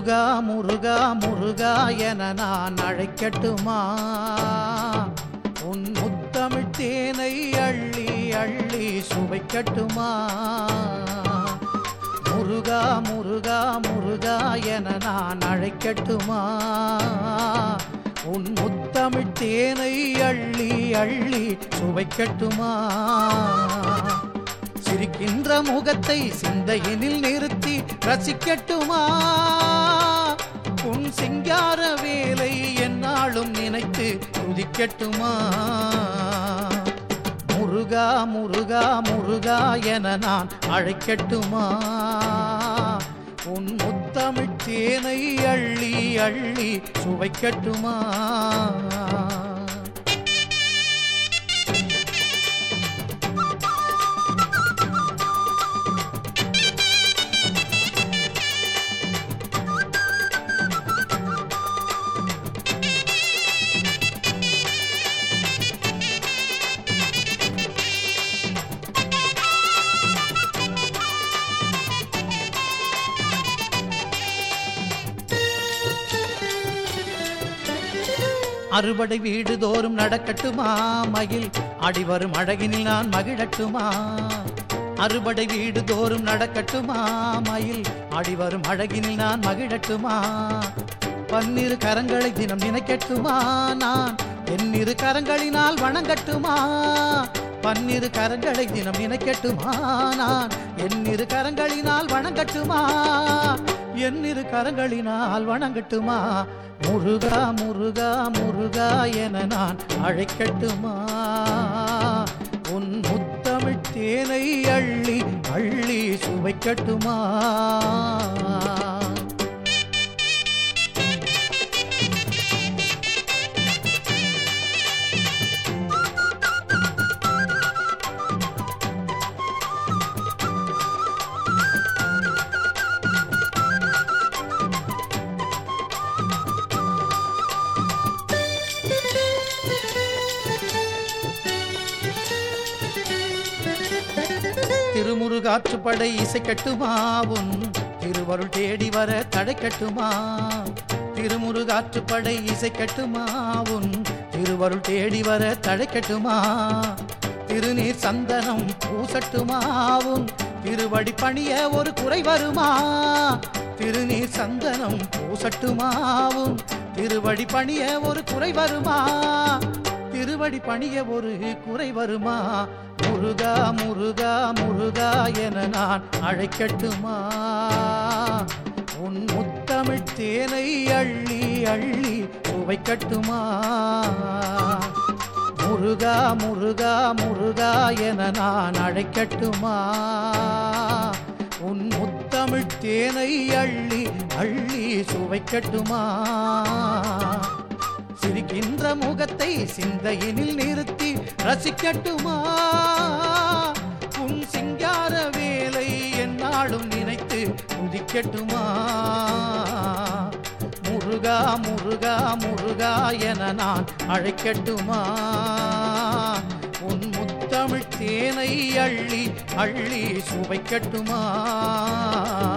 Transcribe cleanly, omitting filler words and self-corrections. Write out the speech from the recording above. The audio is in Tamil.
முருகா முருகா முருகா என நான் அழைக்கட்டுமா? உன் முத்தமிழ் தேனை அள்ளி அள்ளி சுவைக்கட்டுமா? முருகா முருகா முருகா என நான் அழைக்கட்டுமா? உன் முத்தமிழ் தேனை அள்ளி அள்ளி சுவைக்கட்டுமா? சிரிக்கின்ற முகத்தை சிந்தையினில் நிறுத்தி ரசிக்கட்டுமா? உன் சிங்கார வேலை என்னாலும் நினைத்து துதிக்கட்டுமா? முருகா முருகா முருகா என நான் அழைக்கட்டுமா? உன் முத்தமிழ் தேனை அள்ளி அள்ளி சுவைக்கட்டுமா? அறுபடை வீடு தோறும் நடக்கட்டுமா? மயில் அடிவரும் அழகினில் நான் மகிழட்டுமா? அறுபடை வீடு தோறும் நடக்கட்டுமா? மயில் அடிவரும் அழகினில் நான் மகிழட்டுமா? பன்னிரு கரங்களை தினம் நினைக்கட்டுமா? நான் எண்ணிரு கரங்களினால் வணங்கட்டுமா? பன்னிரு கரங்களை தினம் நினைக்கட்டுமா? நான் எண்ணிரு கரங்களினால் வணங்கட்டுமா? எண்ணிரு கரங்களினால் வணங்கட்டுமா? முருகா முருகா முருகா என நான் அழைக்கட்டுமா? உன் முத்தமிழ் தேனை அள்ளி அள்ளி சுவைக்கட்டுமா? திருமுருகாற்றுப்படை இசைக்கட்டுமா? உன் திருவருள் தேடி வர தடைக்கட்டுமா? திருமுருகாற்றுப்படை இசைக்கட்டுமா? உன் திருவருள் தேடி வர தடைக்கட்டுமா? திருநீர் சந்தனம் பூசட்டுமா? உன் திருவடி பணிய ஒரு குறை வருமா? திருநீர் சந்தனம் பூசட்டுமா? உன் திருவடி பணிய ஒரு குறை வருமா? திருவடி பணிய ஒரு குறை வருமா? முருகா முருகா முருகா என நான் அழைக்கட்டுமா? உன் முத்தமிழ் தேனை அள்ளி அள்ளி சுவைக்கட்டுமா? முருகா முருகா முருகா என நான் அழைக்கட்டுமா? உன் முத்தமிழ் தேனை அள்ளி அள்ளி சுவைக்கட்டுமா? சிரிக்கின்ற முகத்தை சிந்தையினில் நிறுத்தி ரசிக்கட்டுமா? உன் சிங்கார வேலை என்னாலும் நினைத்து துதிக்கட்டுமா? முருகா முருகா முருகா என நான் அழைக்கட்டுமா? உன் முத்தமிழ் தேனை அள்ளி அள்ளி சுவைக்கட்டுமா?